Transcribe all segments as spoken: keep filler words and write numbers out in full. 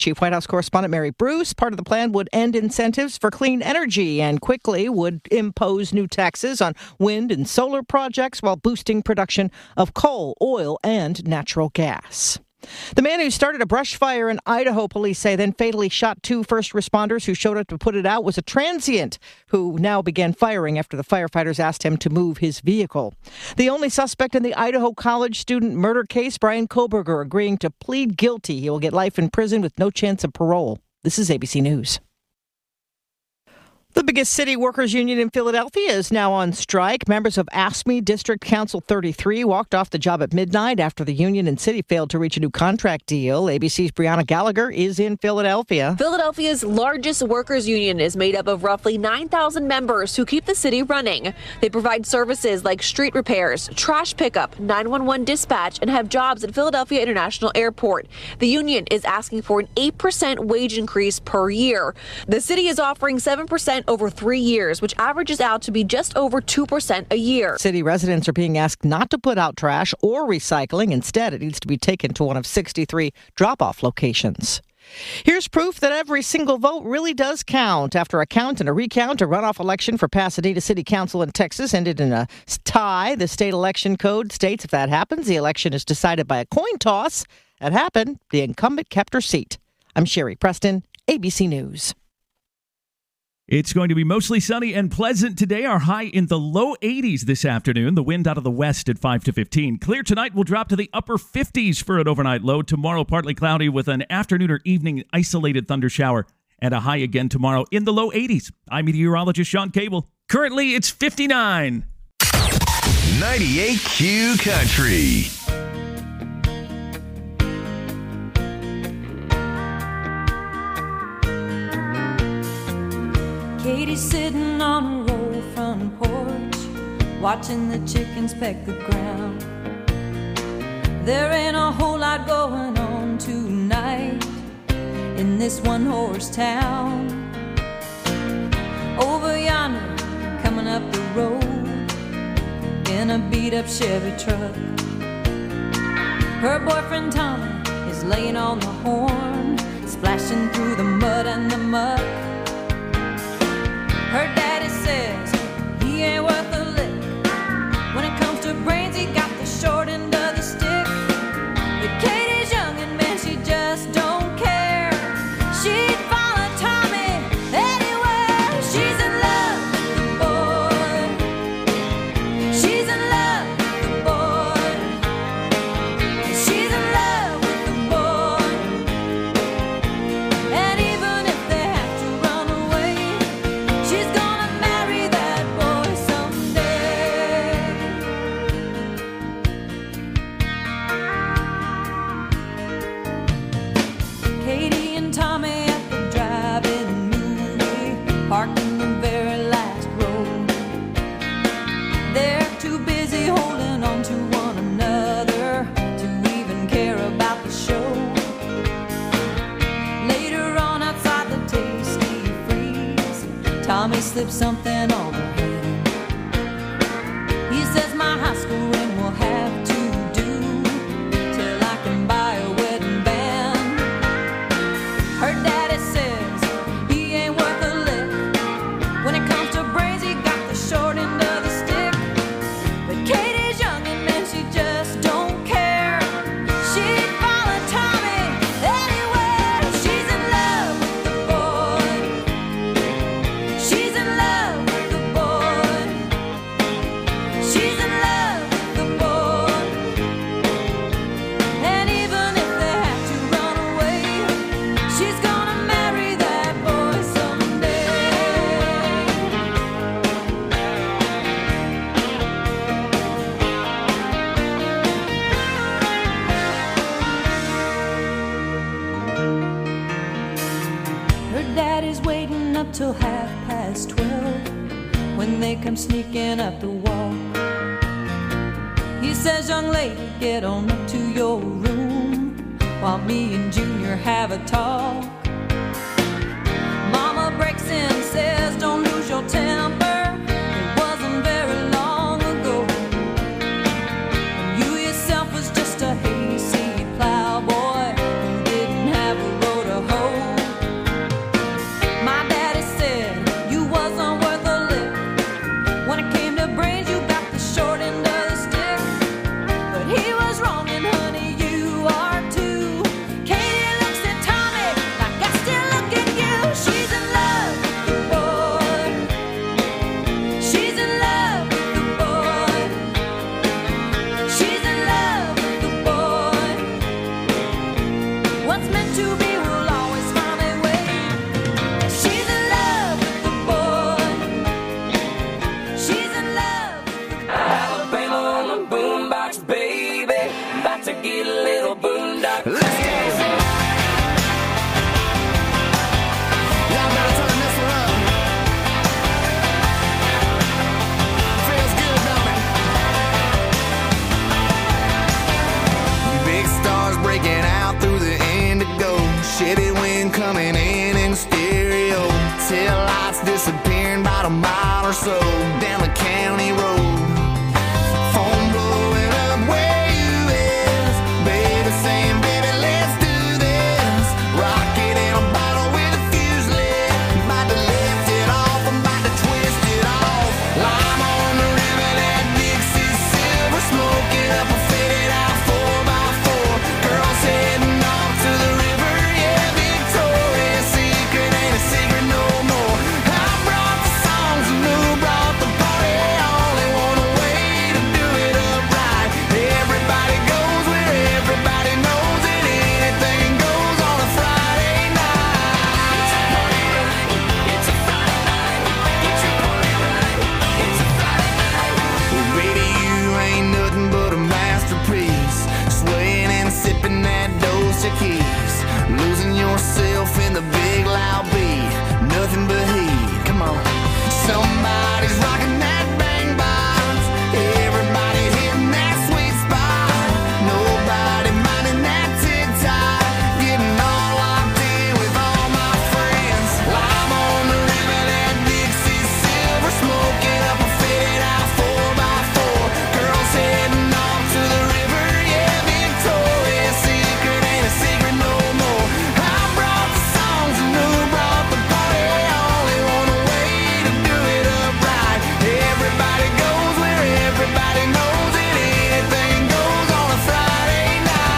Chief White House correspondent Mary Bruce. Part of the plan would end incentives for clean energy and quickly would impose new taxes on wind and solar projects while boosting production of coal, oil, and natural gas. The man who started a brush fire in Idaho, police say, then fatally shot two first responders who showed up to put it out, was a transient who now began firing after the firefighters asked him to move his vehicle. The only suspect in the Idaho college student murder case, Brian Koberger, agreeing to plead guilty. He will get life in prison with no chance of parole. This is A B C News. The biggest city workers union in Philadelphia is now on strike. Members of AFSCME District Council thirty-three walked off the job at midnight after the union and city failed to reach a new contract deal. A B C's Brianna Gallagher is in Philadelphia. Philadelphia's largest workers union is made up of roughly nine thousand members who keep the city running. They provide services like street repairs, trash pickup, nine one one dispatch, and have jobs at Philadelphia International Airport. The union is asking for an eight percent wage increase per year. The city is offering seven percent over three years, which averages out to be just over two percent a year. City residents are being asked not to put out trash or recycling. Instead, it needs to be taken to one of sixty-three drop-off locations. Here's proof that every single vote really does count. After a count and a recount, a runoff election for Pasadena City Council in Texas ended in a tie. The state election code states if that happens, the election is decided by a coin toss. That happened. The incumbent kept her seat. I'm Sherry Preston, A B C News. It's going to be mostly sunny and pleasant today. Our high in the low eighties this afternoon. The wind out of the west at five to fifteen. Clear tonight will drop to the upper fifties for an overnight low. Tomorrow, partly cloudy with an afternoon or evening isolated thunder shower. And a high again tomorrow in the low eighties. I'm meteorologist Sean Cable. Currently, it's fifty-nine. ninety-eight Q Country. Katie's sitting on a roll front porch, watching the chickens peck the ground. There ain't a whole lot going on tonight in this one-horse town. Over yonder, coming up the road in a beat-up Chevy truck, her boyfriend Tommy is laying on the horn, splashing through the mud and the muck. Her daddy says he ain't worth a lick. When it comes to brains, he got the short end of the stick. But Katie's young and man, she just don't care. She'd follow Tommy anywhere. She's in love with the boy. She's in love with the boy. She's in love with the boy. And even if they have to run away, she's gonna marry that boy someday. Katie and Tommy at the drive-in movie, parked in the very last row. They're too busy holding on to one another to even care about the show. Later on outside the Tasty Freeze, Tommy slipped something on her hand. He says my high school ring will have to do till I can buy a wedding band. Her daddy says he ain't worth a lick. When it comes to brains, he got the short end of the stick. But Katie's young and man, she just don't care. She'd follow Tommy anywhere. She's in love with the boy. She's in love with the boy. She's in love with the boy. And even if they have to run away, she's gonna marry that boy someday. Her daddy's waiting up till half past twelve when they come sneaking up the wall. He says, young lady, get on up to your room while me and Junior have a talk. Mama breaks in and says, don't lose your temper. It wasn't very long ago. And you yourself was just a hayseed plowboy who didn't have a road to hoe. wind coming in in stereo. Tail lights disappearing about a mile or so down the county road. Phone blowing up where you is. Baby saying, baby, let's do this. Rocket in a bottle with a fuse lit. I'm about to lift it off, I'm about to twist it off. Lime on the river, that Dixie silver. Smoking up a faded out four by four. Girls heading off to the river, yeah, Victoria's Secret ain't a secret no more. I brought the songs and who brought the party. Only one way to do it up right. Everybody goes where everybody knows it. Anything goes on a Friday night. It's a party night. It's a Friday night. Get your party right. It's a Friday night. Well, baby, you ain't nothing but a masterpiece. Swaying and sipping that dose of keys. Losing yourself in the big loud beat. Nothing but heat. Come on. Somebody's rocking that bang box. Everybody hitting that sweet spot. Nobody minding that tick-tock. Getting all locked in with all my friends. Lime on the river, that Dixie silver. Smoking up a faded out four by four. Girls heading off to the river, yeah, Victoria's Secret ain't a secret no more. I brought the songs and who brought the party. Only one way to do it up right. Everybody goes where everybody knows it. Anything goes on a Friday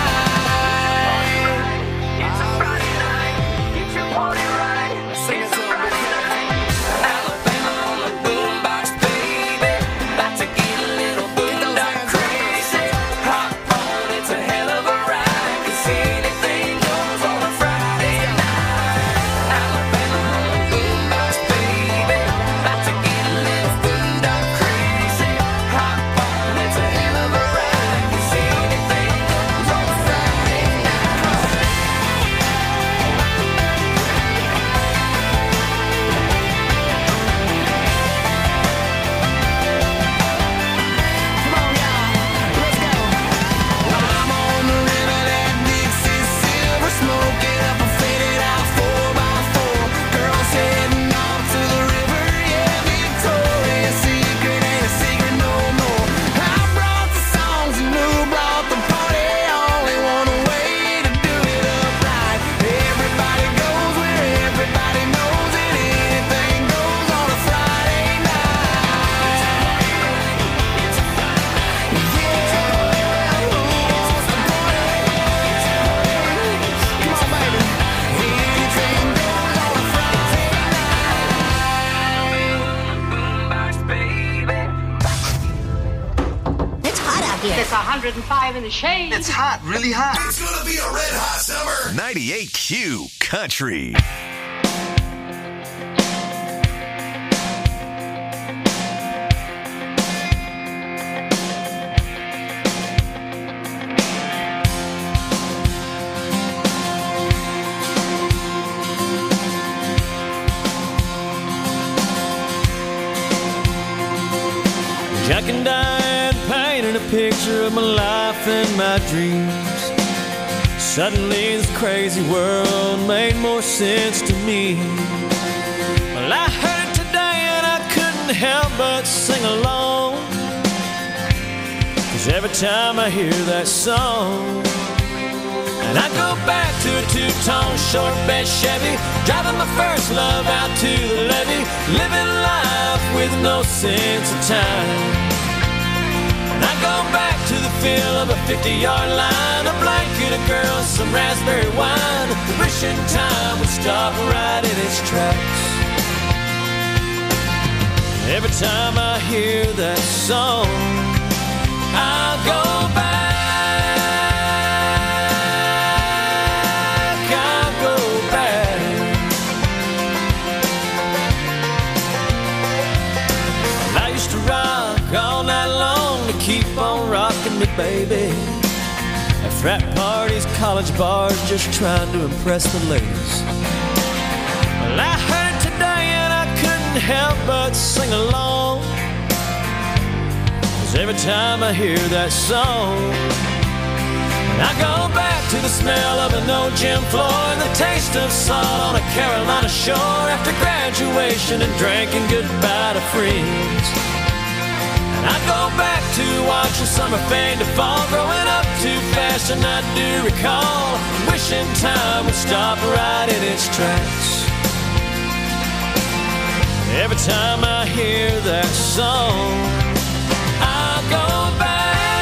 night. It's a Friday night. Get your party right. It's a Friday night. Alabama on the boombox, baby. About to get a little boondock crazy. Hop on, it's a hell of a ride. 'Cause anything goes on a Friday night. Alabama on the boombox, baby. About to get a little boondock crazy. Hop on, it's a hell of a ride. 'Cause anything goes on a Friday night. Come on, y'all, let's go. Lime on the river, that Dixie silver. Smoking up a faded out four by four. Girls heading off to the river, yeah, Victoria's Secret ain't a secret no more. I brought the songs and who brought the party. Only one way to do it up right. Everybody goes where everybody knows it. Anything goes on a Friday night. It's a Friday night. Yeah, who wants to party? Come on, baby. Anything goes on a Friday night. Boombox, baby. It's hot out here. It's one hundred five in the shade. It's hot, really hot. It's gonna be a red hot summer. ninety-eight Q Country. Jack and Diane painted a picture of my life and my dreams. Suddenly this crazy world made more sense to me. Well, I heard it today and I couldn't help but sing along. 'Cause every time I hear that song, and I go back to a two-tone short bed Chevy, driving my first love out to the levee, living life with no sense of time. And I go back to the feel of a fifty-yard line, a blanket, a girl, some raspberry wine, wishing time would stop right in its tracks. Every time I hear that song, I'll go back. All night long to keep on rocking me, baby. At frat parties, college bars, just trying to impress the ladies. Well, I heard it today and I couldn't help but sing along. 'Cause every time I hear that song, and I go back to the smell of an old gym floor and the taste of salt on a Carolina shore after graduation and drinking goodbye to friends. And I go back to watching summer fade to fall, growing up too fast, and I do recall wishing time would stop right in its tracks. Every time I hear that song, I go back.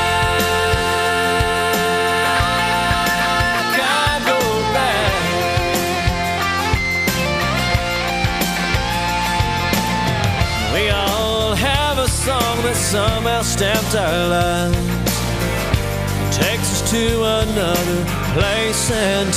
That somehow stamped our lives and takes us to another place and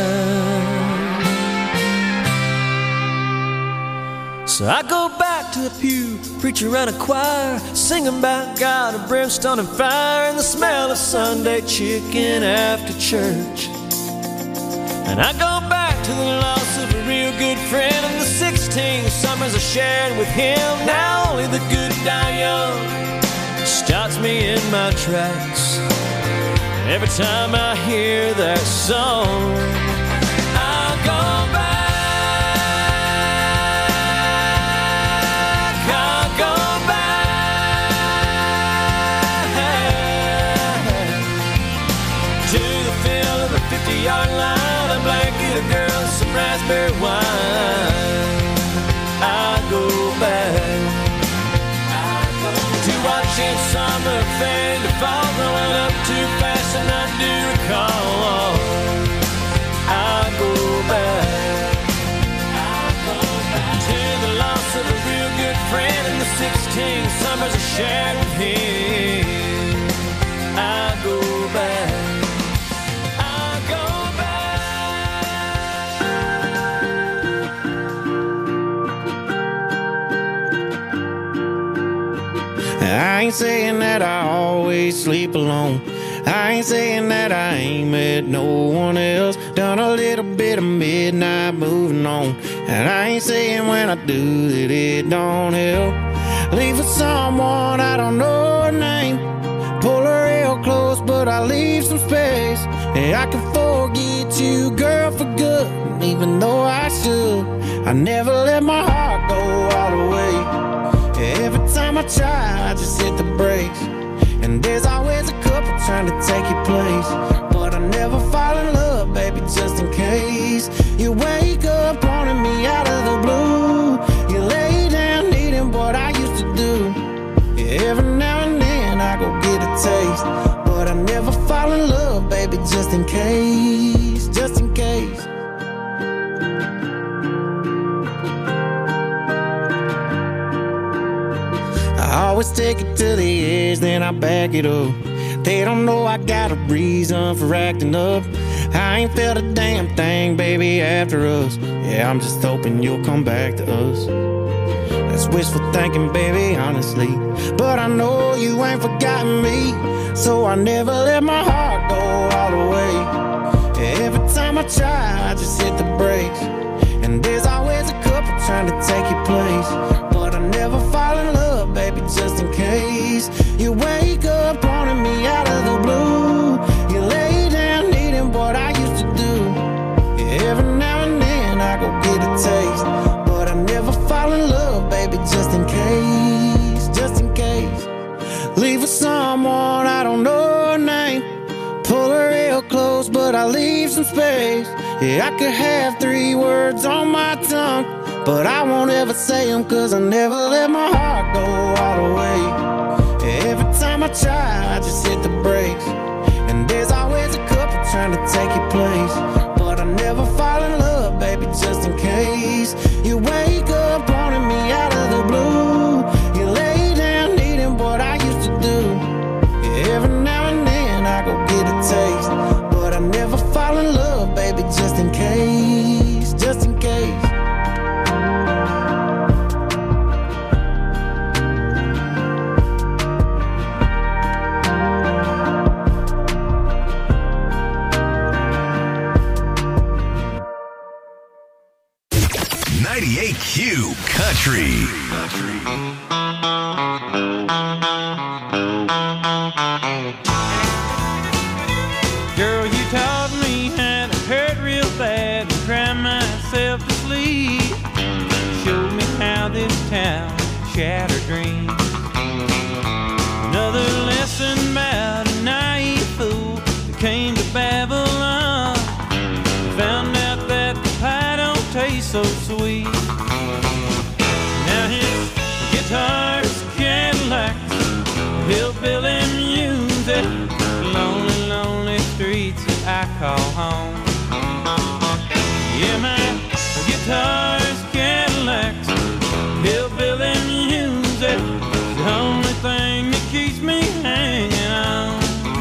time. So I go back to the pew, preacher and a choir, singing about God and brimstone and fire and the smell of Sunday chicken after church. And I go back to the loss of a real good friend and the sixteen summers I shared with him. Now only the good die young stops me in my tracks. Every time I hear that song, I go back, I go back to the feel of the fifty-yard line, a blanket of girls, some raspberry wine. I go back to watching summer fade to fall, growing up too fast, and I do recall. I go back, I go back to the loss of a real good friend and the sixteen summers I shared with him. I go back. I ain't saying that I always sleep alone. I ain't saying that I ain't met no one else. Done a little bit of midnight moving on. And I ain't saying when I do that it don't help. Leave with someone I don't know her name. Pull her real close but I leave some space. And I can forget you, girl, for good. And even though I should, I never let my heart go all the way. Every time I try, I just hit the brakes. And there's always a couple trying to take your place. But I never fall in love, baby, just in case. You wake up wanting me out of the blue. You lay down needing what I used to do. Yeah, every now and then I go get a taste. But I never fall in love, baby, just in case. Just in case. I always take it to the edge, then I back it up. They don't know I got a reason for acting up. I ain't felt a damn thing, baby, after us. Yeah, I'm just hoping you'll come back to us. That's wishful thinking, baby, honestly. But I know you ain't forgotten me. So I never let my heart go all the way. Every time I try, I just hit the brakes. And there's always a couple trying to take your place. But I never fall in love, baby, just in case. You wake up wanting me out of the blue. You lay down needing what I used to do. Yeah, every now and then I go get a taste. But I never fall in love, baby, just in case. Just in case. Leave with someone I don't know her name. Pull her real close, but I leave some space. Yeah, I could have three words on my tongue, but I won't ever say them, cause I never let my heart go all the way. Every time I try, I just hit the brakes. And there's always a couple trying to take your place. But I never fall in love, baby, just in case. You wake up wanting me out of the blue. You lay down needing what I used to do. Yeah, every now and then I go get a taste. But I never fall in love, baby, just in case. Just in case. ninety-eight Q Country. Girl, you taught me sleep. Showed me how this town shattered dreams. Another lesson about a naive fool that came to Babylon. Found out that the pie don't taste so sweet. Now his guitar's Cadillacs, hillbilly music, lonely, lonely streets that I call home. Yeah, my guitar's Cadillacs, hillbilly music, the only thing that keeps me hanging on.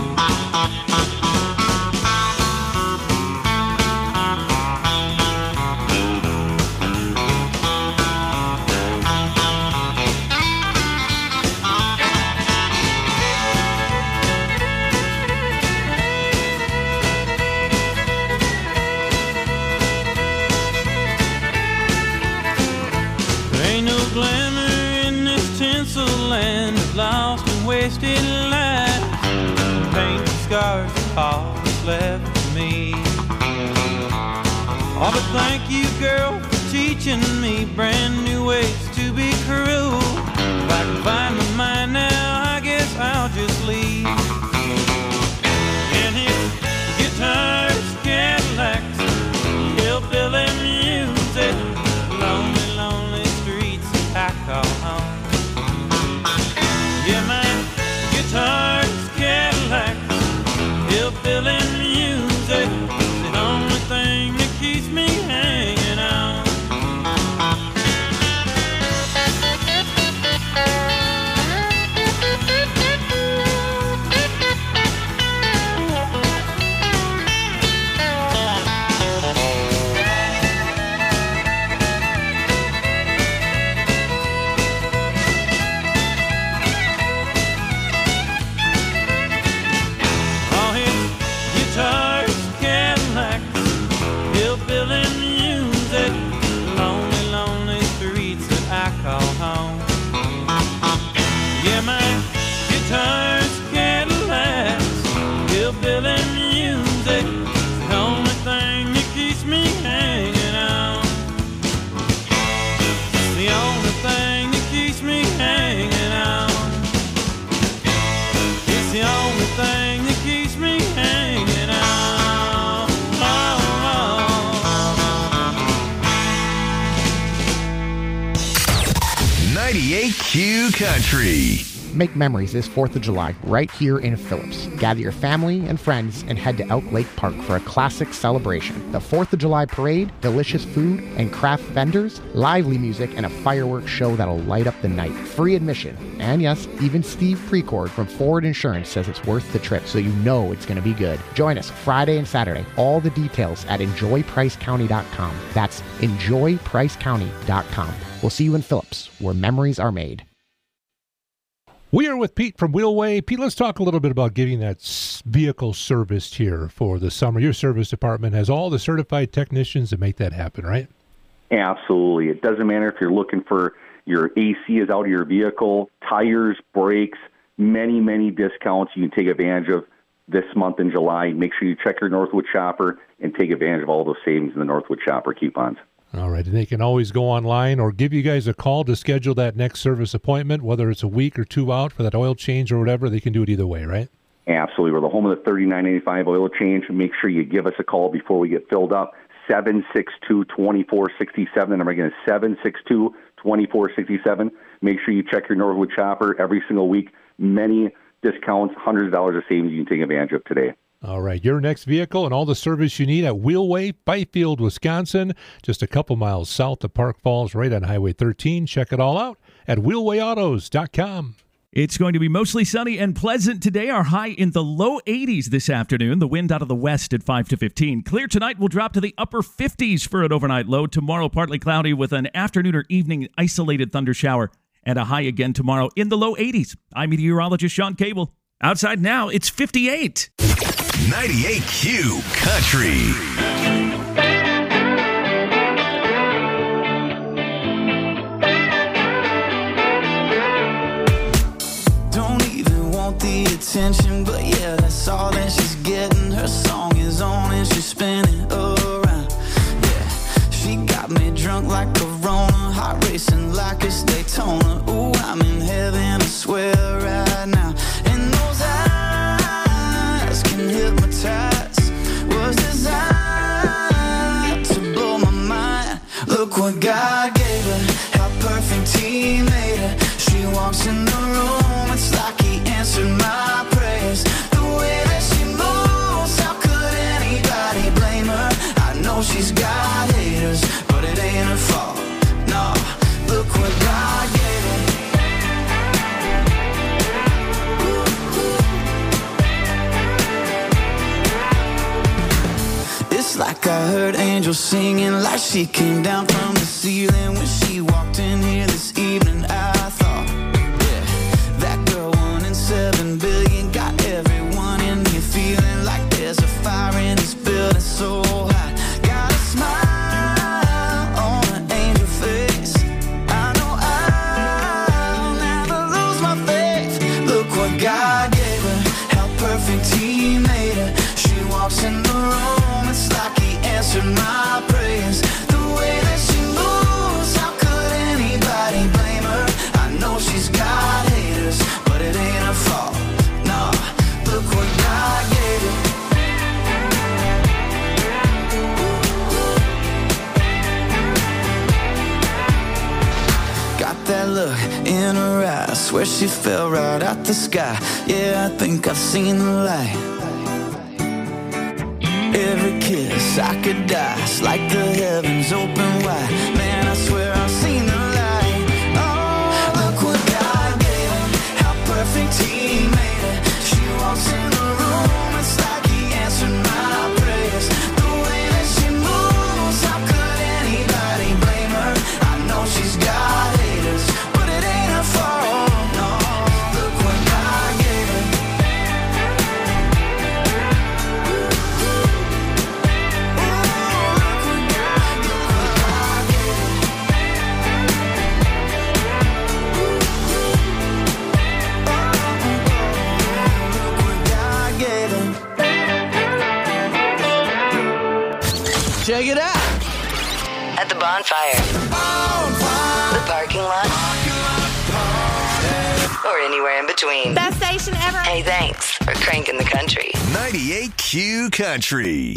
Land of lost and wasted lives, painted scars and all that's left for me. Oh, but thank you, girl, for teaching me brand new ways to be cruel. If I can find my mind now, I guess I'll just leave. And his guitars, Cadillacs, hillbilly music, lonely, lonely streets I call home. Yeah, my guitar's Cadillacs, hillbilly music, the only thing that keeps me hanging on. Guitars, Cadillacs, hillbilly music, the only thing that keeps me hanging on. The only thing that keeps me hanging on. It's the only thing that keeps me hanging on. Oh, oh. ninety-eight Q Country. Make memories this fourth of July right here in Phillips. Gather your family and friends and head to Elk Lake Park for a classic celebration. The fourth of July parade, delicious food and craft vendors, lively music, and a fireworks show that'll light up the night. Free admission. And yes, even Steve Precord from Ford Insurance says it's worth the trip, so you know it's going to be good. Join us Friday and Saturday. All the details at enjoy price county dot com. That's enjoy price county dot com. We'll see you in Phillips, where memories are made. We are with Pete from Wheelway. Pete, let's talk a little bit about getting that vehicle serviced here for the summer. Your service department has all the certified technicians to make that happen, right? Absolutely. It doesn't matter if you're looking for your A C is out of your vehicle, tires, brakes, many, many discounts you can take advantage of this month in July. Make sure you check your Northwood Shopper and take advantage of all those savings in the Northwood Shopper coupons. All right, and they can always go online or give you guys a call to schedule that next service appointment, whether it's a week or two out for that oil change or whatever. They can do it either way, right? Absolutely. We're the home of the thirty-nine eighty-five oil change. Make sure you give us a call before we get filled up. seven six two, two four six seven. The number again is seven six two, two four six seven. Make sure you check your Northwood Shopper every single week. Many discounts, hundreds of dollars of savings you can take advantage of today. All right, your next vehicle and all the service you need at Wheelway, Byfield, Wisconsin, just a couple miles south of Park Falls, right on Highway thirteen. Check it all out at wheelway autos dot com. It's going to be mostly sunny and pleasant today. Our high in the low eighties this afternoon. The wind out of the west at five to fifteen. Clear tonight will drop to the upper fifties for an overnight low. Tomorrow, partly cloudy with an afternoon or evening isolated thunder shower. And a high again tomorrow in the low eighties. I'm meteorologist Sean Cable. Outside now, it's fifty-eight. ninety-eight Q Country. Don't even want the attention, but yeah, that's all that she's getting. Her song is on and she's spinning around. Yeah, she got Got me drunk like Corona, heart racing like it's Daytona. Ooh, I'm in heaven, I swear right now. And those eyes can hypnotize. Was designed to blow my mind. Look what God gave her, how perfect He made her. She walks in the room, it's like He answered my prayers. The way that she moves, how could anybody blame her? I know she's got haters, but it ain't her fault. No, look what God gave her. It's like I heard angels singing, like she came down from the ceiling when she walked in here this evening. I thought, yeah, that girl one in seven billion got everyone in here feeling like there's a fire in this building so hot. Got a smile on an angel face. I know I'll never lose my faith. Look what God gave her, how perfect He made her. She walks in the room, it's like He answered my prayers. The way that she moves, how could anybody blame her? I know she's got haters, but it ain't her fault. No, look what God gave her. Got that look in her eye, swear she fell right out the sky. Yeah, I think I've seen the light. Every kiss I could die, it's like the heavens open wide. Man, I swear I've seen the light. Oh, look what God gave her, how perfect He made her. She walks in the room, it's like He answered my prayers. The way that she moves, how could anybody blame her? I know she's got haters, but it ain't her fault. No, look what God gave her. Check it out. At the bonfire. bonfire. The parking lot. Or anywhere in between. Best station ever. Hey, thanks for cranking the country. ninety-eight Q Country.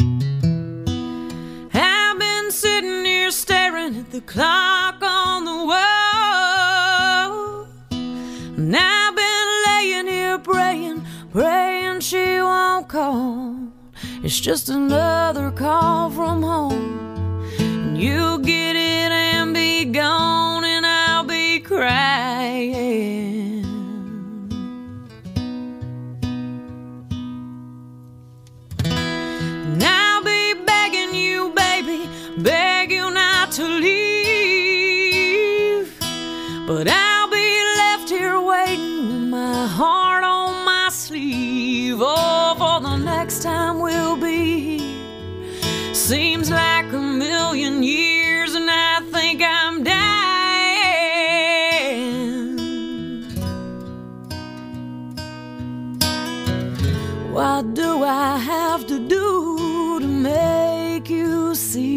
I've been sitting here staring at the clock on the wall. And I've been laying here praying, praying she won't call. It's just another call from home. And you'll get it and be gone, and I'll be crying. And I'll be begging you, baby, beg you not to leave. But I'll be left here waiting with my heart on my sleeve. Oh, for the next time we'll be here. Seems like a million years, and I think I'm dying. What do I have to do to make you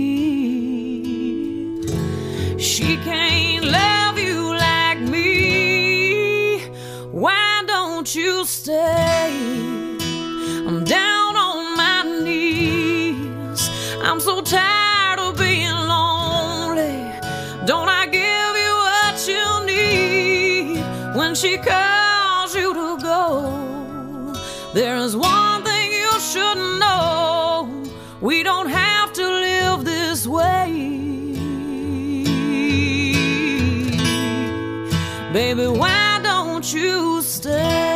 see? She can't love you like me. Why don't you stay? I'm down on my knees. I'm so tired of being lonely. Don't I give you what you need when she calls you to go? There is one thing you should know. We don't have to live this way. Baby, why don't you stay?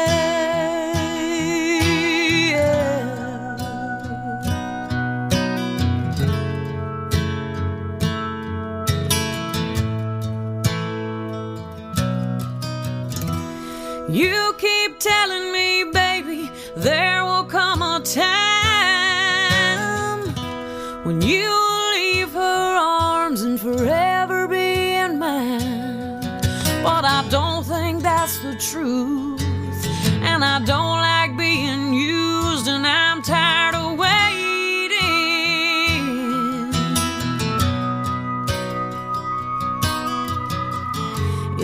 You keep telling me, baby, there will come a time when you'll leave her arms and forever be in mine. But I don't think that's the truth, and I don't like being used, and I'm tired of waiting.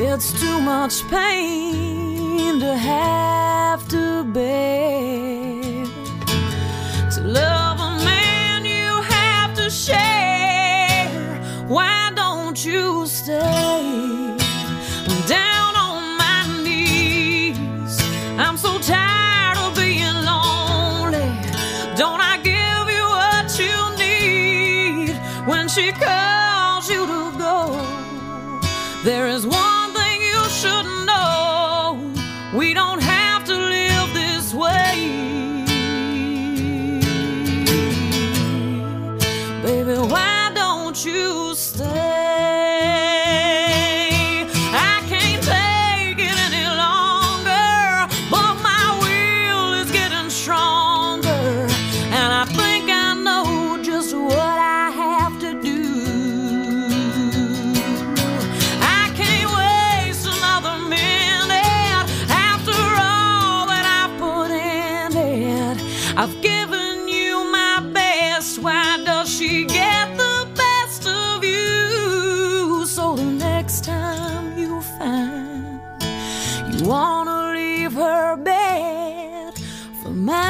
It's too much pain to have to bear. To love a man you have to share. Why don't you stay? I'm down on my knees. I'm so tired of being lonely. Don't I give you what you need when she calls you to go? There is one thing you should know. We don't have to live this way. Baby, why don't you stay? I can't take it any longer, but my will is getting stronger, and I think I know just what I have to do. I can't waste another minute after all that I've put in it. I've given you my best. Why does she get the best of you? So the next time you find you wanna leave her bed for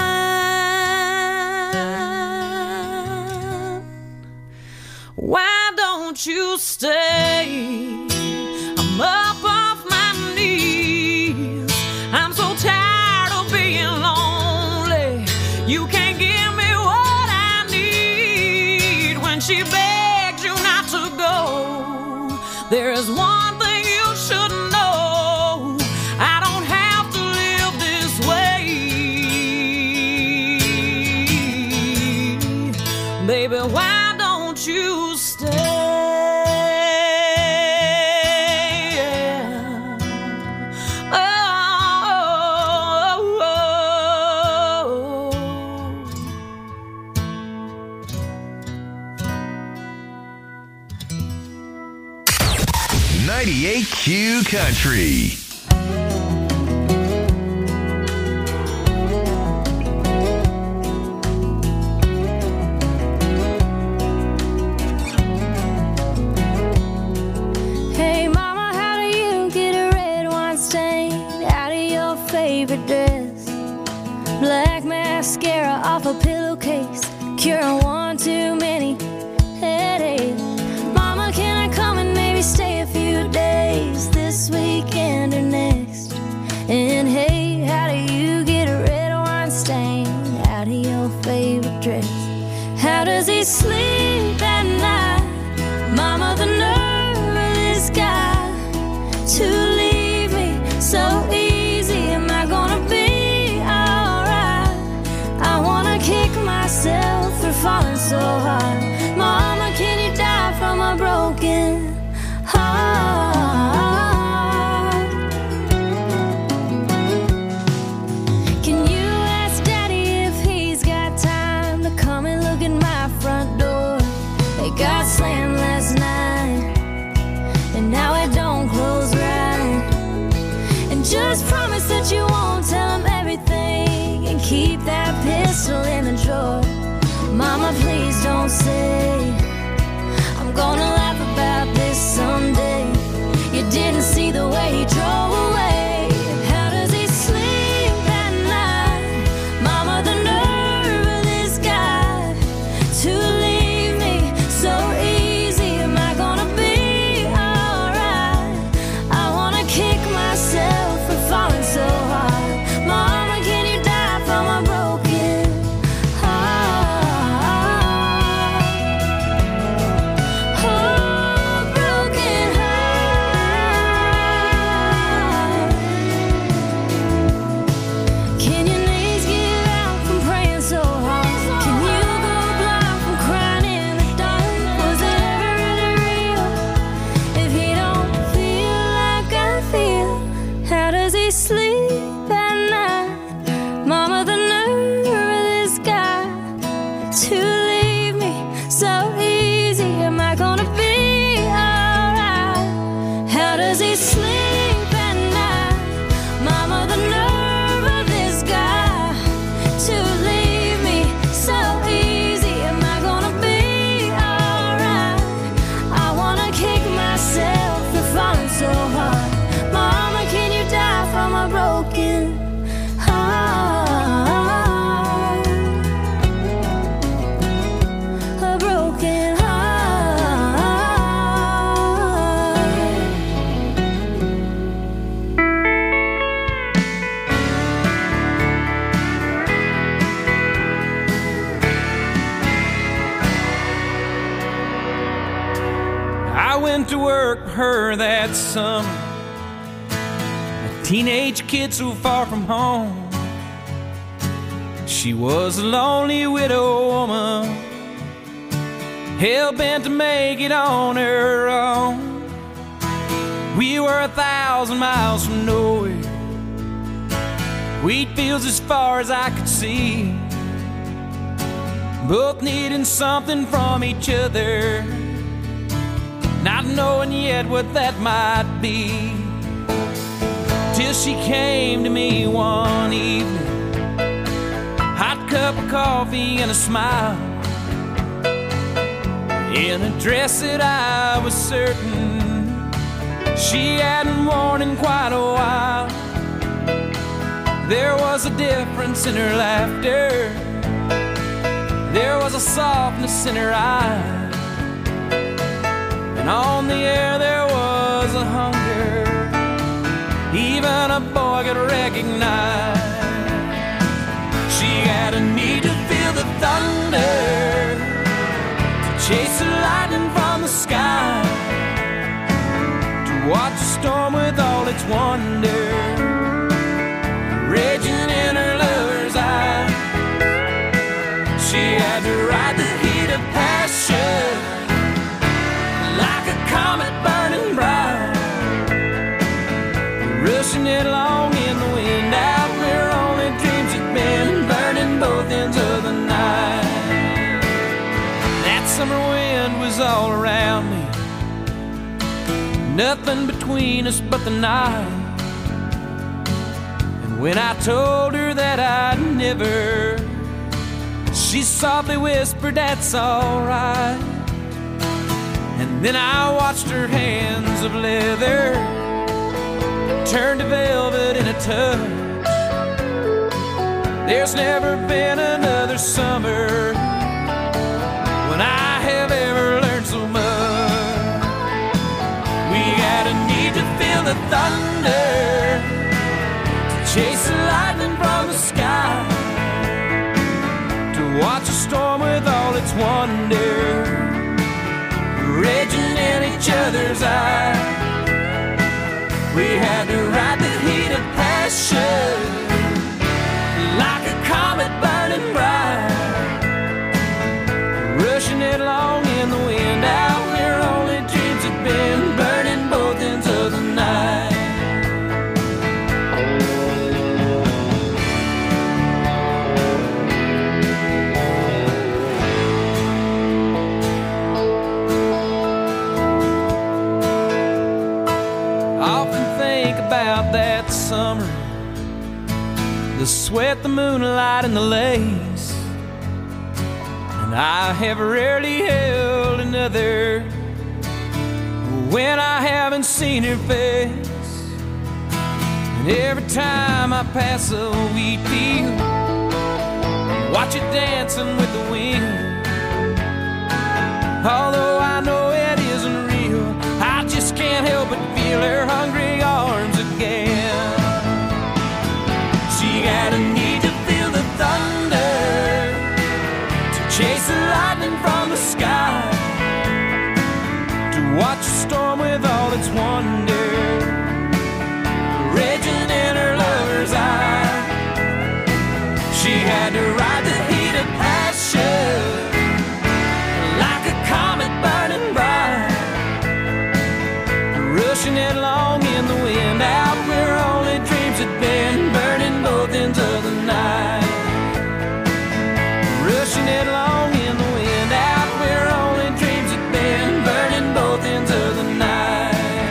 mine, why don't you stay? I'm up off my knees. I'm so tired of being lonely. You can't give me what I need when she begs you not to go. There is one thing you should know. I don't have to live this way. Baby, why don't you stay? Oh, oh, ninety-eight Q Country. Hey mama, how do you get a red wine stain out of your favorite dress? Black mascara off a pillowcase, curing one too many headaches. Mama, can I come and maybe stay a few days this weekend or next? And hey, how do you get a red wine stain out of your favorite dress? How does he sleep at night? Mama, the nerve of this guy to leave me so easy. Am I gonna be alright? I wanna kick myself for falling so hard. Mama, can you die from a broken heart? Can you ask Daddy if he's got time to come and look at my front door? They got slammed last night, and now it don't close right. And just promise that you won't tell him everything, and keep that pistol in the drawer. Mama, please don't say I'm gonna laugh about this someday. You didn't see the way he drove away. How does he sleep at night? Mama, the nerve of this guy to leave me so easy. Am I gonna be alright? I wanna kick myself for falling so hard. Mama, can you die from a broken heart? Oh, broken heart. I went to work for her that summer, a teenage kid so far from home. She was a lonely widow woman, hell-bent to make it on her own. We were a thousand miles from nowhere, wheat fields as far as I could see, both needing something from each other, not knowing yet what that might be. Till she came to me one evening, hot cup of coffee and a smile, in a dress that I was certain she hadn't worn in quite a while. There was a difference in her laughter, there was a softness in her eyes, and on the air there was a hunger even a boy could recognize. She had a need to feel the thunder, to chase the lightning from the sky, to watch the storm with all its wonder raging in her lover's eye. She had to ride the heat of passion like a comet burning bright, rushing it along in the wind out where only dreams had been, burning both ends of the night. That summer wind was all around me, nothing between us but the night. And when I told her that I'd never, she softly whispered, "That's alright." And then I watched her hands of leather turn to velvet in a touch. There's never been another summer when I have ever learned so much. We had a need to feel the thunder, to chase the lightning from the sky, to watch a storm with all its wonder raging in each other's eyes. We had to ride the heat of passion like a comet burning bright, rushing it along in the wind out where only dreams had been, burning both ends of the night. About that summer, the sweat, the moonlight, and the lace, and I have rarely held another when I haven't seen her face. And every time I pass a wheat field, watch it dancing with the wind, although I know it isn't real, I just can't help but feel her hungry arms again. She had a need to feel the thunder, to chase the lightning from the sky, to watch a storm with all its wonder raging in her lover's eye. She had to ride the heat of passion like a comet burning bright, rushing it along in the wind out where only dreams had been, burning both ends of the night, rushing it along in the wind out where only dreams had been, burning both ends of the night.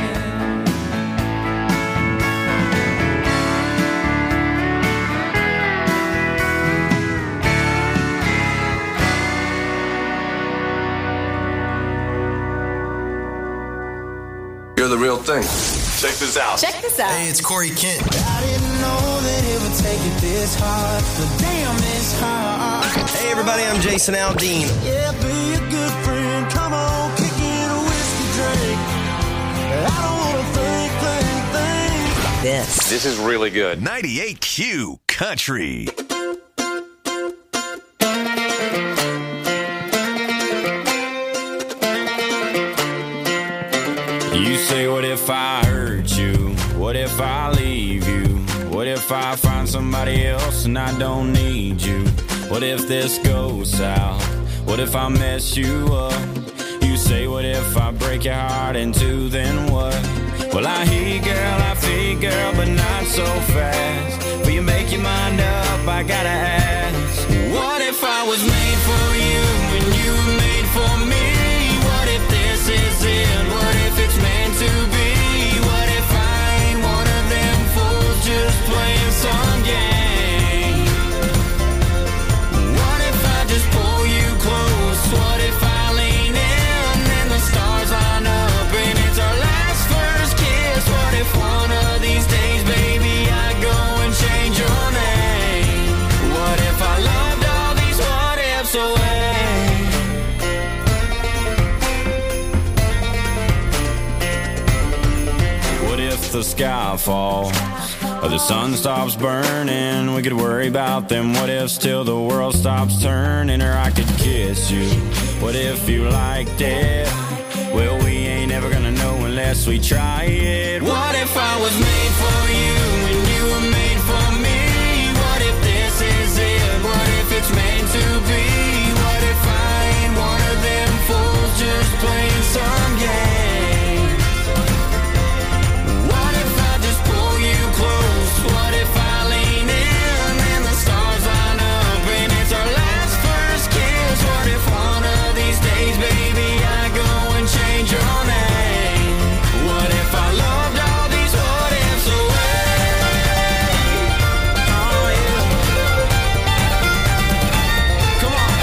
You're the real thing. Check this out. Check this out. Hey, it's Corey Kent. I didn't know that it would take it this hard, but damn, it's hard. Hey, everybody, I'm Jason Aldean. Yeah, be a good friend. Come on, kick in a whiskey drink. I don't want to think, think, think. This. This is really good. ninety-eight Q Country. You say, what if I hurt you? What if I leave you? What if I find somebody else and I don't need you? What if this goes south? What if I mess you up? You say, what if I break your heart in two, then what? Well, I hear you, girl, I feel you, girl, but not so fast. Will you make your mind up? I gotta ask. What if I was made for you and you were made for me? What if this is it? What if it's meant to be? What if I ain't one of them fools just playing some game? What if I just pull you close? What if I lean in and the stars line up and it's our last first kiss? What if one of these days, baby, I go and change your name? What if I loved all these what ifs away? What if the sky falls or the sun stops burning? We could worry about them what ifs till the world stops turning. Or I could kiss you. What if you liked it? Well, we ain't ever gonna know unless we try it. What if I was made for you and you were made for me? What if this is it? What if it's meant to be? What if I ain't one of them fools just playing some game? What if I just pull you close? What if I lean in and the stars line up and it's our last first kiss? What if one of these days, baby, I go and change your name? What if I loved all these what ifs away? Oh yeah. Come on.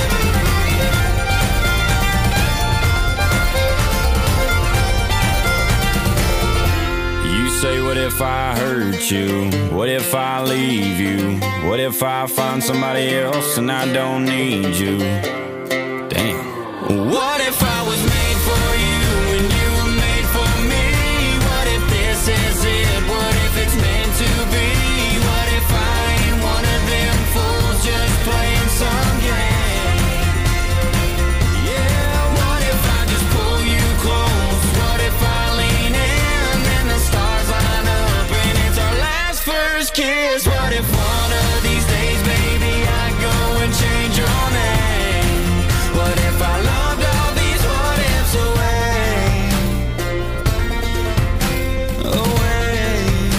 You say, what if I hurt you? What if I leave you? What if I find somebody else and I don't need you? Damn. What if I was made for you and you were made for me? What if this is it? What if it's meant to be? What if I ain't one of them fools just playing some game? Yeah, what if I just pull you close? What if I lean in and the stars line up and it's our last first kiss? What if one of these days, baby, I go and change your name? What if I loved all these what ifs away? Away.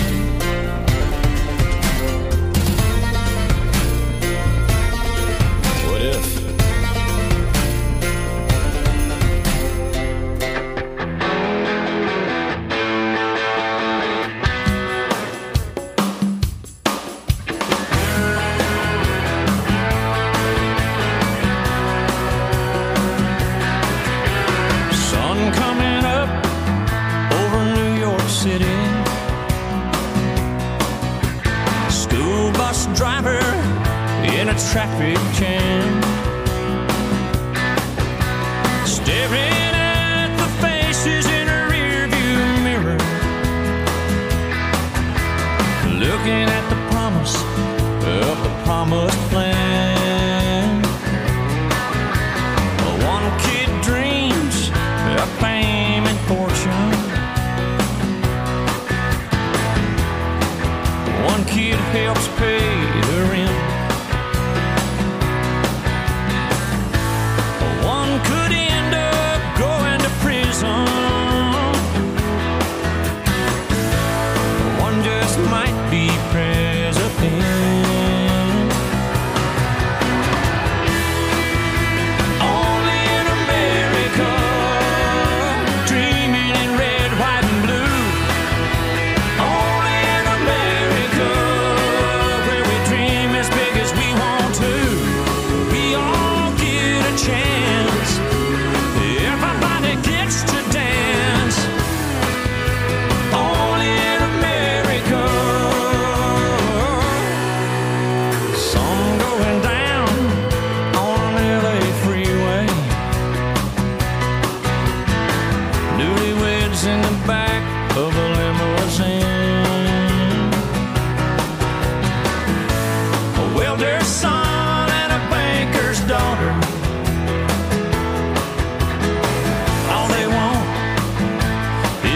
What if? Sun coming up over New York City. School bus driver in a traffic jam, staring at the faces in a rearview mirror, looking at the promise of the promised plan. One kid dreams of fame and fortune. One kid helps pay the rent.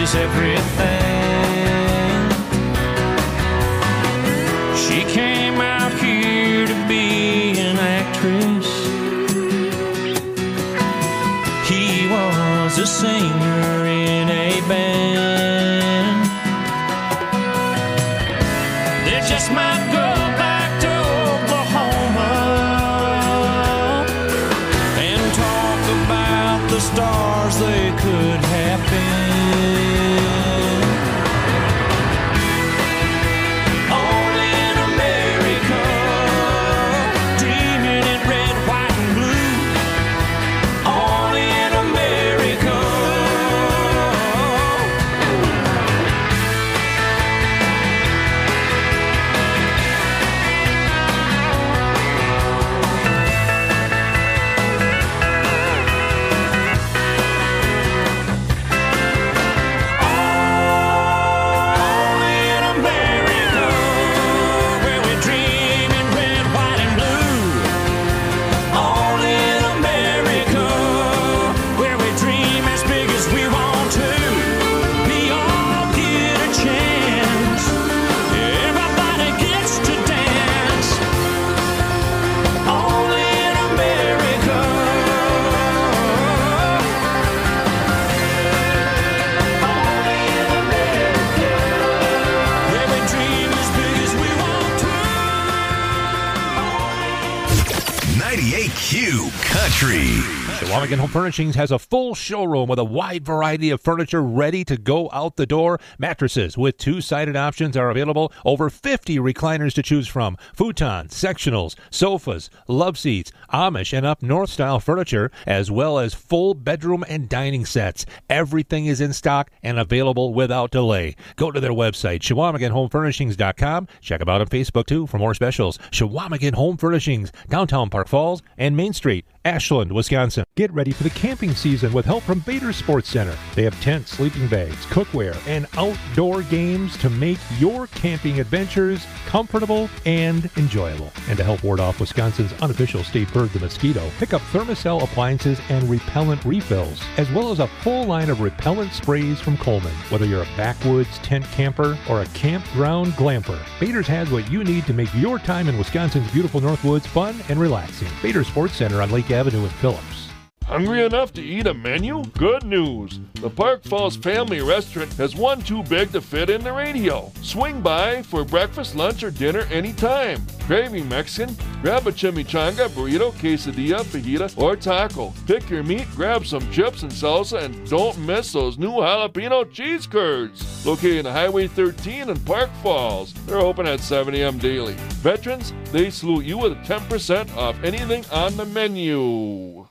was everything. She came out here to be an actress. He was a singer in a band. They just might go back to Oklahoma and talk about the stars they could have been. Only in America, dreaming in red, white, and blue. Only in America. ninety-eight Q Country. Shawamigan Home Furnishings has a full showroom with a wide variety of furniture ready to go out the door. Mattresses with two-sided options are available. Over fifty recliners to choose from. Futons, sectionals, sofas, love seats, Amish and up north style furniture, as well as full bedroom and dining sets. Everything is in stock and available without delay. Go to their website, Shawamigan Home Furnishings dot com. Check them out on Facebook, too, for more specials. Shawamigan Home Furnishings, downtown Park Falls and Main Street, Ashland, Wisconsin. Get ready for the camping season with help from Bader Sports Center. They have tents, sleeping bags, cookware, and outdoor games to make your camping adventures comfortable and enjoyable. And to help ward off Wisconsin's unofficial state bird, the mosquito, pick up Thermacell appliances and repellent refills, as well as a full line of repellent sprays from Coleman. Whether you're a backwoods tent camper or a campground glamper, Bader's has what you need to make your time in Wisconsin's beautiful Northwoods fun and relaxing. Bader Sports Center on Lake Avenue in Phillips. Hungry enough to eat a menu? Good news! The Park Falls Family Restaurant has one too big to fit in the radio. Swing by for breakfast, lunch, or dinner anytime. Craving Mexican? Grab a chimichanga, burrito, quesadilla, fajita, or taco. Pick your meat, grab some chips and salsa, and don't miss those new jalapeno cheese curds. Located on Highway thirteen in Park Falls. They're open at seven a.m. daily. Veterans, they salute you with ten percent off anything on the menu.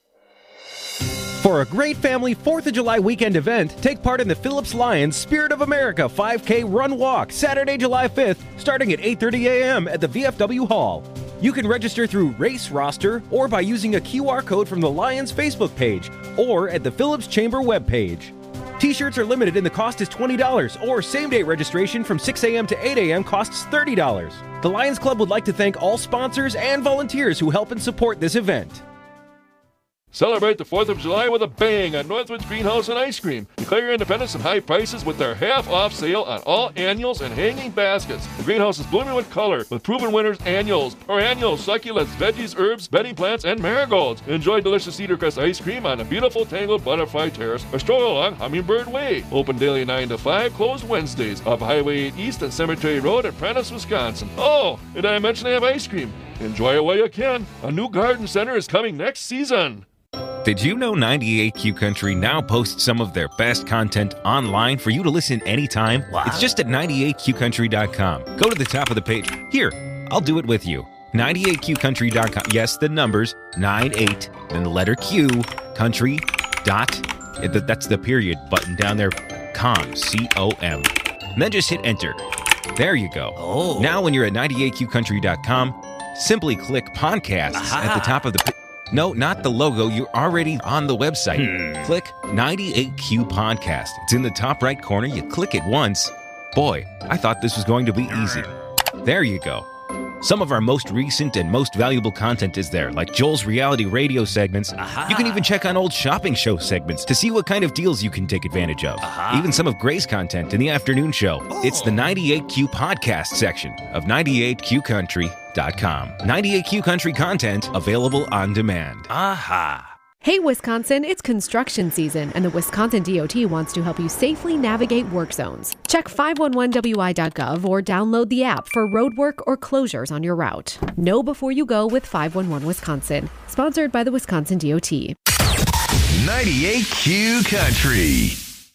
For a great family fourth of July weekend event, take part in the Phillips Lions Spirit of America five K Run Walk, Saturday, July fifth, starting at eight thirty a.m. at the V F W Hall. You can register through Race Roster or by using a Q R code from the Lions Facebook page or at the Phillips Chamber webpage. T-shirts are limited and the cost is twenty dollars, or same-day registration from six a.m. to eight a.m. costs thirty dollars. The Lions Club would like to thank all sponsors and volunteers who help and support this event. Celebrate the fourth of July with a bang at Northwoods Greenhouse and Ice Cream. Declare your independence and high prices with their half-off sale on all annuals and hanging baskets. The greenhouse is blooming with color with proven winners annuals, perennials, succulents, veggies, herbs, bedding plants, and marigolds. Enjoy delicious Cedar Crest ice cream on a beautiful tangled butterfly terrace or stroll along Hummingbird Way. Open daily nine to five, closed Wednesdays. Off Highway eight East and Cemetery Road in Prentice, Wisconsin. Oh, did I mention they have ice cream? Enjoy it while you can. A new garden center is coming next season. Did you know ninety-eight Q Country now posts some of their best content online for you to listen anytime? Wow. It's just at ninety-eight q country dot com. Go to the top of the page. Here, I'll do it with you. ninety-eight q country dot com. Yes, the numbers, ninety-eight, then the letter Q, country, dot, that's the period button down there, com, C O M. And then just hit enter. There you go. Oh. Now when you're at ninety-eight q country dot com, simply click podcasts Aha. at the top of the page. No, not the logo. You're already on the website. Hmm. Click ninety-eight Q Podcast. It's in the top right corner. You click it once. Boy, I thought this was going to be easy. There you go. Some of our most recent and most valuable content is there, like Joel's reality radio segments. Aha. You can even check on old shopping show segments to see what kind of deals you can take advantage of. Aha. Even some of Gray's content in the afternoon show. Oh. It's the ninety-eight Q podcast section of ninety-eight Q country dot com. ninety-eight Q Country content available on demand. Aha. Hey, Wisconsin, it's construction season, and the Wisconsin D O T wants to help you safely navigate work zones. Check five one one W I dot gov or download the app for roadwork or closures on your route. Know before you go with five one one Wisconsin. Sponsored by the Wisconsin D O T. ninety-eight Q Country.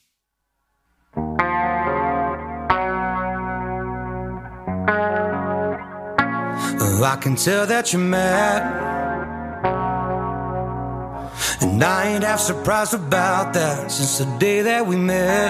I can tell that you're mad, and I ain't half surprised about that since the day that we met.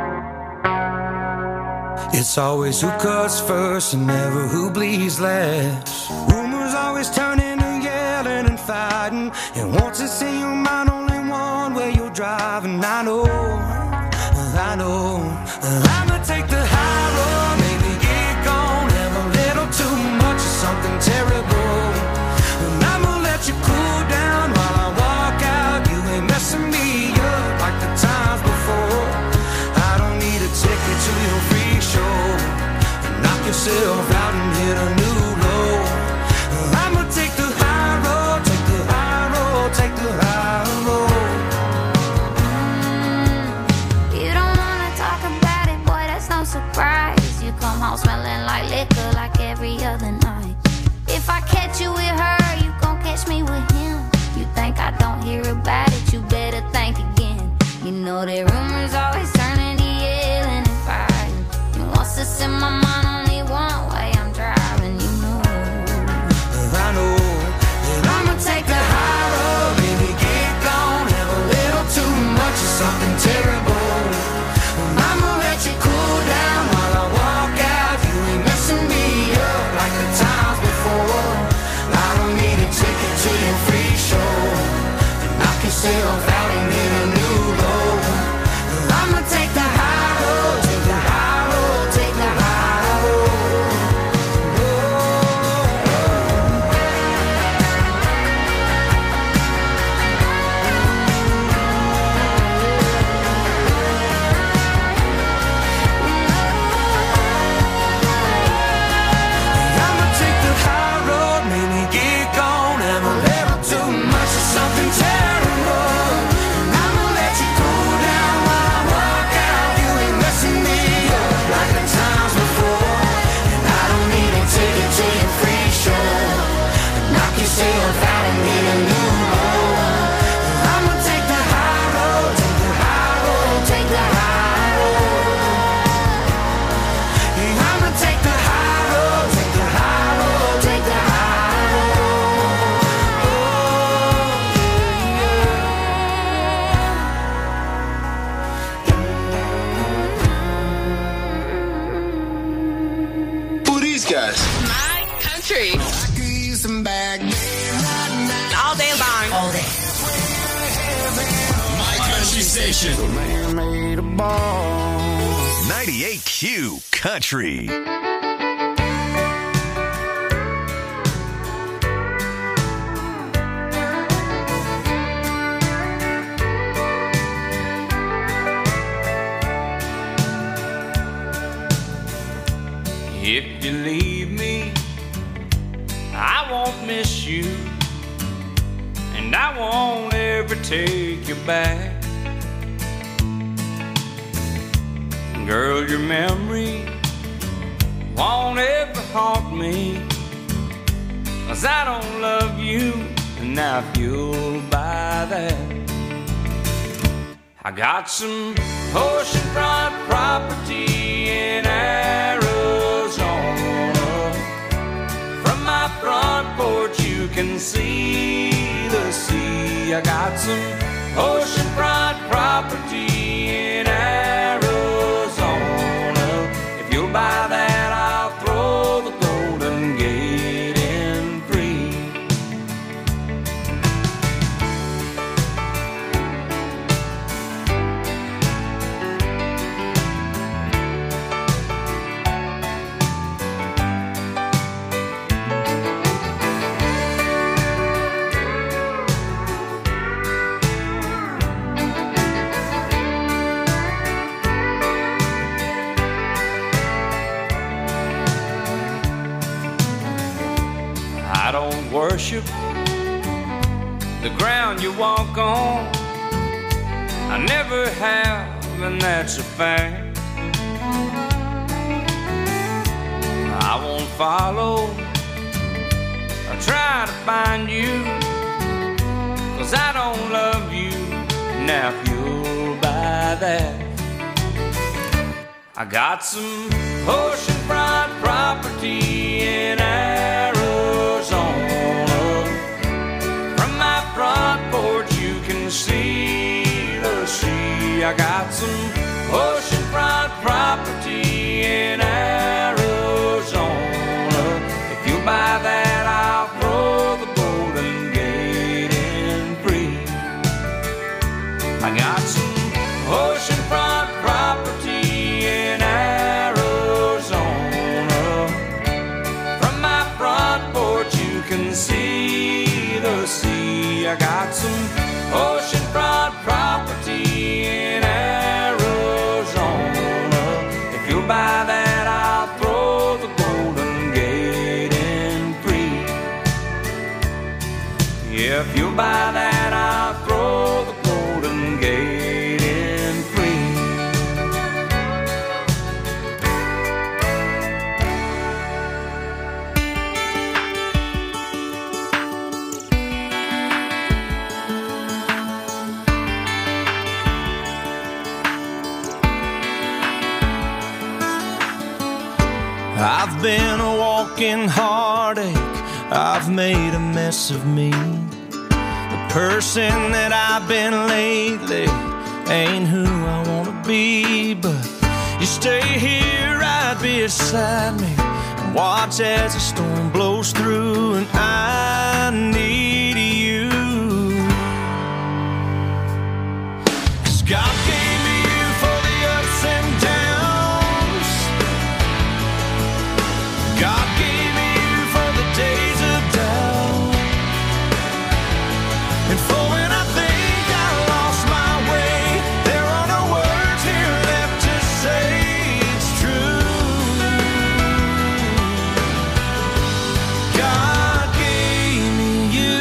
It's always who cuts first and never who bleeds last. Rumors always turn into yelling and fighting, and once it's in your mind, only one way you're driving. I know, I know, I'ma take the high road, maybe get gone, have a little too much of something terrible, and I'ma let you cool down while I walk out. You ain't messing me up like the times before. I don't need a ticket to your free show. Knock yourself out and hit a new low. I'ma take the high road, take the high road, take the high road. You don't wanna talk about it, boy, that's no surprise. You come home smelling like liquor like every other night. If I catch you with her, you gon' catch me with him. You think I don't hear about it, you better think again. You know that rumors always turn into yelling and fighting, and once it's in my mind, only one way I'm driving, you know. I know that I'ma take the high road, baby, get gone, have a little too much of something terrible. I'ma let you cool down while I walk out. You ain't messing me up like the times before. I don't need a ticket to your free show. Knock yourself out and hit a new low. I'ma take the high road, take the high road, take the high road. I'ma take the high road, maybe get gone, have a little too much of something terrible. And I'ma let you cool down while I walk out. You ain't messing me up like the times before. And I don't need a ticket to your free show. Knock yourself out and hit a new low. I'ma take the high road, take the high road, take the high road. Yeah, I'ma take the high road, take the high road, take the high Who are these guys? My country. All day long. All day. My country station. ninety-eight Q Country. If you leave me, I won't miss you, and I won't ever take you back. Girl, your memory won't ever haunt me, 'cause I don't love you, and I feel by that. I got some oceanfront property in Arizona. From my front porch you can see the sea. I got some oceanfront property in Arizona. If you'll buy that, I'll throw the Golden Gate in free. worship the ground you walk on. I never have, and that's a fact. I won't follow or try to find you, 'cause I don't love you. Now if you'll buy that, I got some oceanfront property in Arizona. From my front porch you can see the sea. I got some oceanfront property in Arizona. If you buy that, I'll throw the Golden Gate in free. I got some oceanfront property in Arizona. From my front porch you can see the sea. I got some oceanfront property in Arizona. If you'll buy that, I'll throw the Golden Gate in free. Yeah, if you'll buy that, I'll throw the Golden Gate in free. I've been a walking heartache, I've made a mess of me. The person that I've been lately ain't who I wanna be. But you stay here right beside me and watch as the storm blows through. And I need you, 'cause God gave me you for the ups and downs. God gave me you for the days of doubt, and for when I think I lost my way, there are no words here left to say it's true. God gave me you,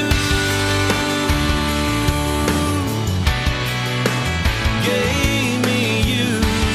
gave me you.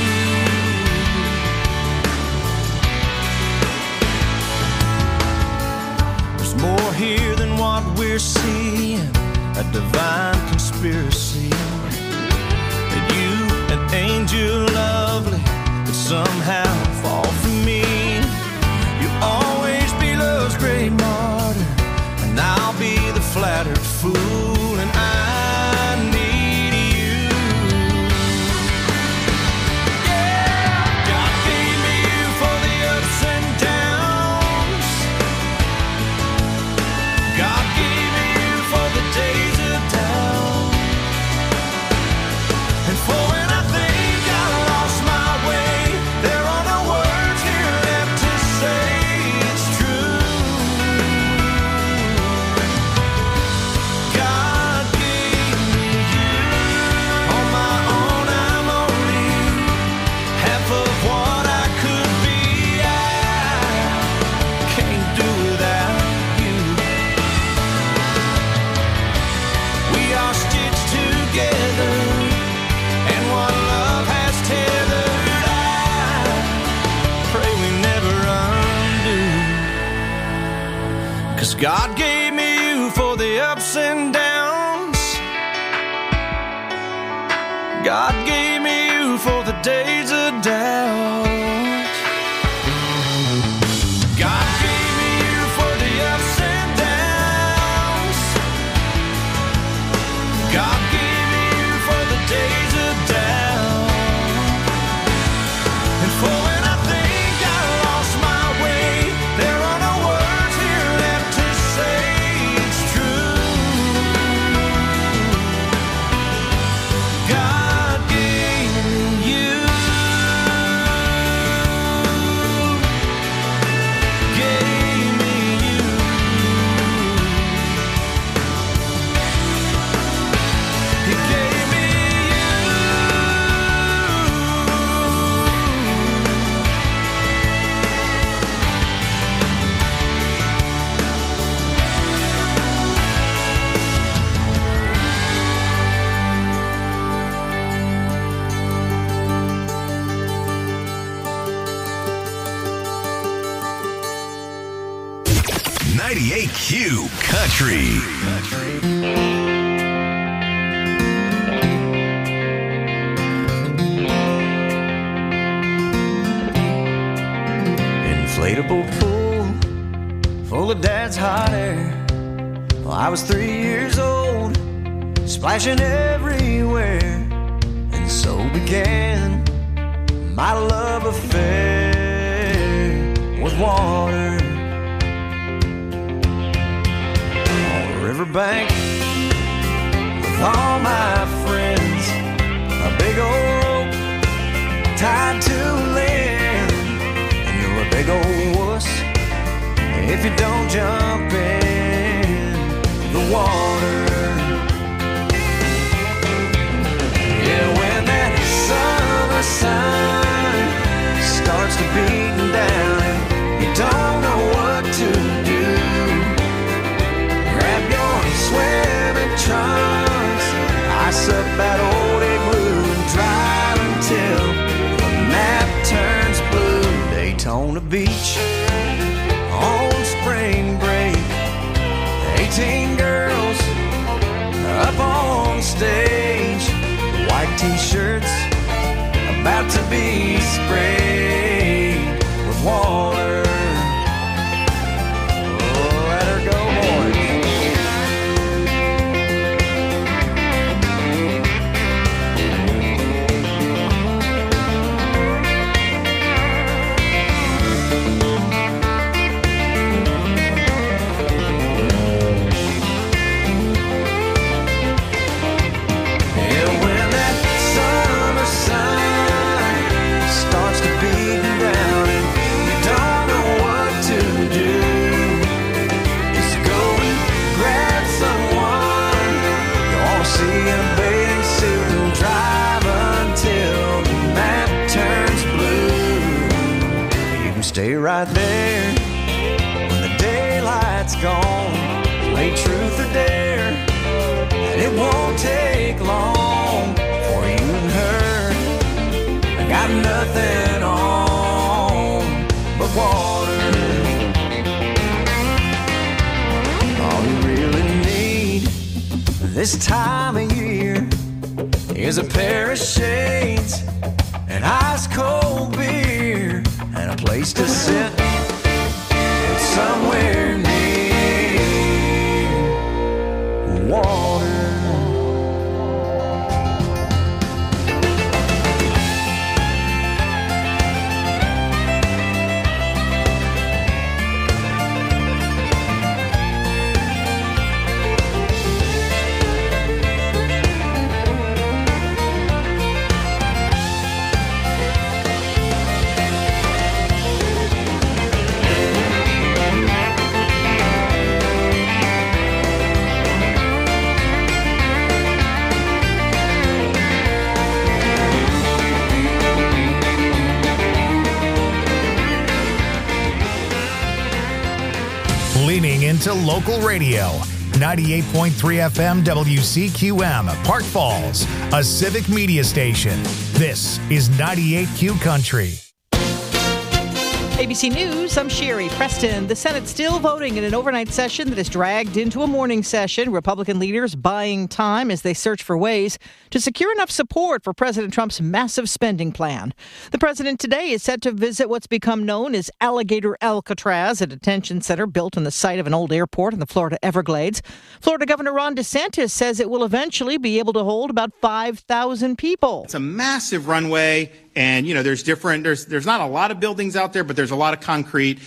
There's more here than what we're seeing, a divine conspiracy. That you, an angel lovely, would somehow fall for me. You'll always be love's great martyr, and I'll be the flattered fool. And I need you. Yeah, God gave me you for the ups and downs. God gave me you for the days of doubt, and for when I think I lost my way, there are no words here left to say it's true. God gave me you. On my own I'm only half of what I could be. I can't do without you. We are stitched together, and what love has tethered, I pray we never undo. 'Cause God gave me you for the ups and downs. God gave me you for the days of doubt. God gave me you for the ups and downs. God gave me you for the days of doubt, and for when I think I lost my way, there are no words here left to say it's true. God gave me you. ninety-eight Q Country. Inflatable pool full of dad's hot air. Well, I was three years old, splashing everywhere, and so began my love affair with water. On the riverbank with all my friends, a big old rope tied to land, and you're a big old wuss if you don't jump in the water. Yeah, when that summer sun starts to beat down and you don't know what to do, grab your swimming trunks, ice up that old igloo, and drive until the map turns blue. Daytona Beach on spring break, eighteen girls up on stage, white t-shirts about to be sprayed with water. Oh, let her go, stay right there when the daylight's gone. Play truth or dare, and it won't take long for you and her. I got nothing on but water. All you really need this time of year is a pair of shades, an ice cold beer, and a place to sit somewhere near water. Leaning into local radio. ninety-eight point three F M W C Q M, Park Falls, a civic media station. This is ninety-eight Q Country. A B C News, I'm Sherry Preston. The Senate still voting in an overnight session that is dragged into a morning session. Republican leaders buying time as they search for ways to secure enough support for President Trump's massive spending plan. The president today is set to visit what's become known as Alligator Alcatraz, a detention center built on the site of an old airport in the Florida Everglades. Florida Governor Ron DeSantis says it will eventually be able to hold about five thousand people. It's a massive runway. And, you know, there's different, there's there's not a lot of buildings out there, but there's a lot of concrete.